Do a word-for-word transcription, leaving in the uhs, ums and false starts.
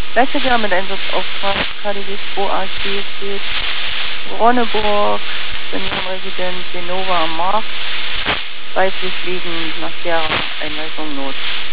Lässiger mit Einsatzaustrag K D W zwei A C steht Ronneburg, Seniorenresident Genova am Markt, weitlich liegend nach der Einweisung Not.